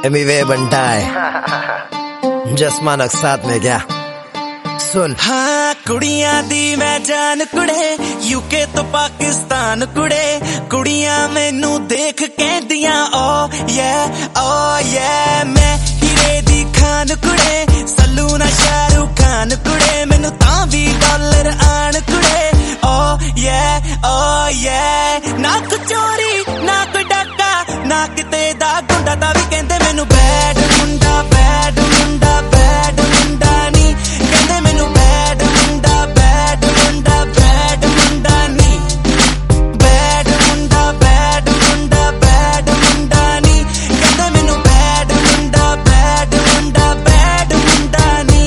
एमिवे बनता है जसमा नक्सात में क्या सुन। हाँ कुड़ियां दी मैं जान कुड़े यूके तो पाकिस्तान कुड़े कुड़ियां मैनू देख कहदियां ओ ये मैं हीरे दी खान कुड़े सल्लू ना शाहरुख खान कुड़े मैनू तां भी डॉलर आन कुड़े ओ ये ना कोई चोरी ना कोई डाका ना किते दा गुंडा दा भी कहंदे मैनू बैड मुंडा बैड मुंडा बैड मुंडा नी कहंदे मैनू बैड मुंडा बैड मुंडा बैड मुंडा नी बैड मुंडा बैड मुंडा बैड मुंडा नी कहंदे मैनू बैड मुंडा बैड मुंडा बैड मुंडा नी।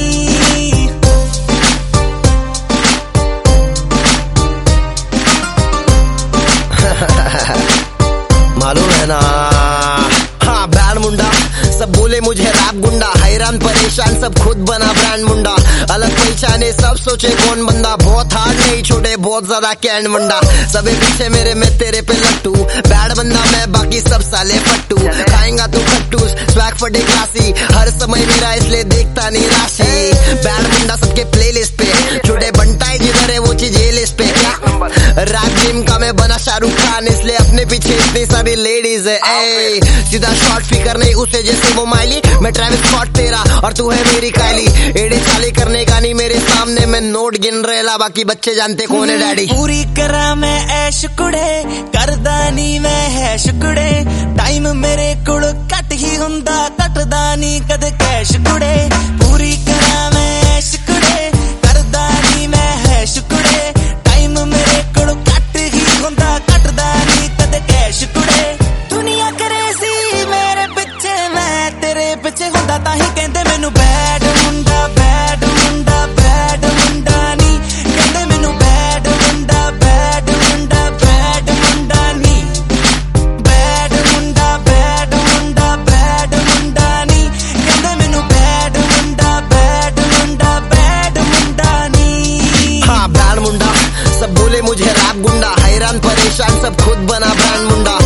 मालूम है ना हाँ बैड मुंडा सब बोले मुझे रैप गुंडा हैरान परेशान सब खुद बना ब्रांड मुंडा अलग पहचाने सब सोचे कौन बंदा बहुत हार्ड नहीं छोटे बहुत ज्यादा कैंड मुंडा सबे पीछे मेरे में तेरे पे लट्टू बैड बंदा मैं बाकी सब साले फट्टू खाएंगा तू खट्टू स्वैग फटे क्लासी हर समय मेरा इसलिए देखता नहीं राशि बैड मुंडा सबके प्लेलिस्ट पे छोटे बनता है जिधर है वो चीज ये लिस्ट पे क्या रैप गेम का मैं बना शाहरुख खान इसलिए अपने पीछे इतनी सारी लेडीज है सीधा शॉर्ट फिकर नहीं उसे जैसे वो माइली मैं ट्रैविस स्कॉट तेरा और तू है मेरी कायली एड़ी चाली करने का नहीं मेरे सामने मैं नोट गिन रेला बाकी बच्चे जानते कौन है डैडी पूरी करा मैं ऐश कुड़े करदा नी मैं हैश कुड़े टाइम मेरे कोल कट ही हुंदा कटदा नी कद कैश कुड़े पूरी करा मैं ऐश कुड़े करदा नी मैं हैश कुड़े टाइम मेरे कोल कट ही हुंदा कटदा नी कद कैश कुड़े दुनिया करेसी मेरे पिछे मैं तेरे पिछे हुंदा ताही कहंदे मैनू बैड मुंडा बैड मुंडा बैड मुंडा नी कहंदे मैनू बैड मुंडा बैड मुंडा बैड मुंडा नी बैड मुंडा बैड मुंडा बैड मुंडा नी कहंदे मैनू बैड मुंडा बैड मुंडा बैड मुंडा नी। हाँ बैड मुंडा सब बोले मुझे रैप गुंडा हैरान परेशान सब खुद बना ब्रांड मुंडा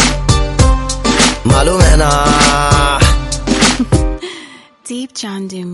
मालूम है ना Deep Chandim